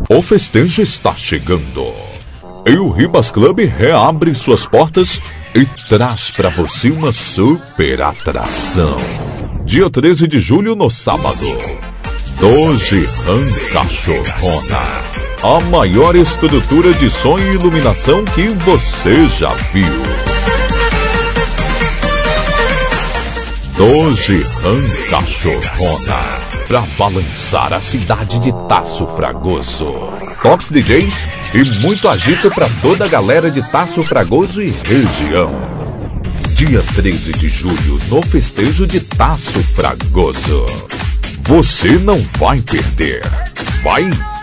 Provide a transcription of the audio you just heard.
O festejo está chegando e o Ribas Club reabre suas portas e traz para você uma super atração. Dia 13 de julho, no sábado, Doge Ram Cachorrona, a maior estrutura de som e iluminação que você já viu. Doge Ram Cachorrona, pra balançar a cidade de Tasso Fragoso. Tops DJs e muito agito pra toda a galera de Tasso Fragoso e região. Dia 13 de julho, no festejo de Tasso Fragoso. Você não vai perder. Vai